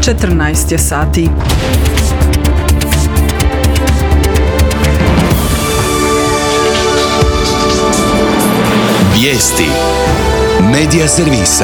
14 je sati. Vijesti Medija servisa.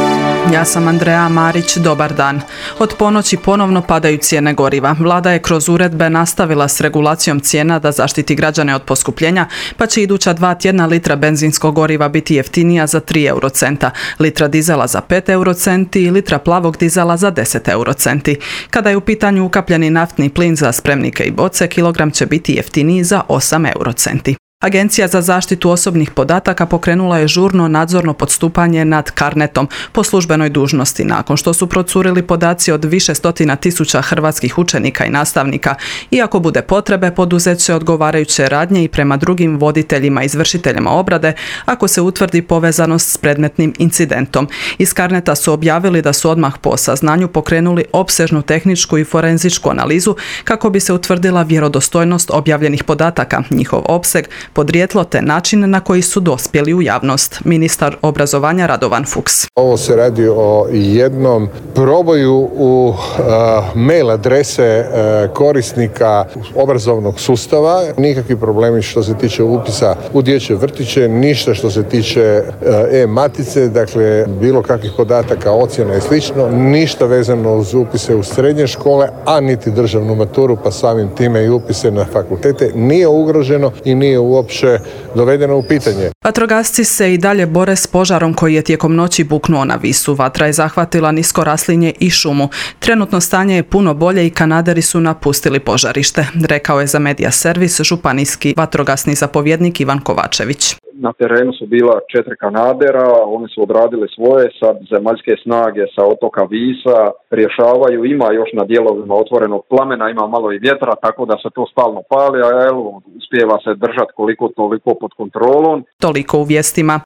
Ja sam Andreja Marić, dobar dan. Od ponoći ponovno padaju cijene goriva. Vlada je kroz uredbe nastavila s regulacijom cijena da zaštiti građane od poskupljenja, pa će iduća 2 tjedna litra benzinskog goriva biti jeftinija za 3 eurocenta, litra dizela za 5 eurocenti i litra plavog dizela za 10 eurocenti. Kada je u pitanju ukapljeni naftni plin za spremnike i boce, kilogram će biti jeftiniji za 8 eurocenti. Agencija za zaštitu osobnih podataka pokrenula je žurno nadzorno postupanje nad Carnetom po službenoj dužnosti nakon što su procurili podaci od više stotina tisuća hrvatskih učenika i nastavnika. Iako bude potrebe, poduzet će odgovarajuće radnje i prema drugim voditeljima i izvršiteljima obrade ako se utvrdi povezanost s predmetnim incidentom. Iz Carneta su objavili da su odmah po saznanju pokrenuli opsežnu tehničku i forenzičku analizu kako bi se utvrdila vjerodostojnost objavljenih podataka, njihov opseg, podrijetlo te način na koji su dospjeli u javnost. Ministar obrazovanja Radovan Fuchs. Ovo se radi o jednom proboju u mail adrese korisnika obrazovnog sustava. Nikakvi problemi što se tiče upisa u dječje vrtiće, ništa što se tiče e-matice, dakle bilo kakvih podataka, ocjena i slično, ništa vezano uz upise u srednje škole, a niti državnu maturu, pa samim time i upise na fakultete nije ugroženo i nije uopće dovedeno u pitanje. Vatrogasci se i dalje bore s požarom koji je tijekom noći buknuo na Visu. Vatra je zahvatila nisko raslinje i šumu. Trenutno stanje je puno bolje i kanaderi su napustili požarište, rekao je za Medija servis županijski vatrogasni zapovjednik Ivan Kovačević. Na terenu su bila 4 kanadera, oni su odradili svoje, sad zemaljske snage sa otoka Visa rješavaju, ima još na dijelovima otvorenog plamena, ima malo i vjetra, tako da se to stalno pali, a uspijeva se držati koliko toliko pod kontrolom. Toliko u vijestima.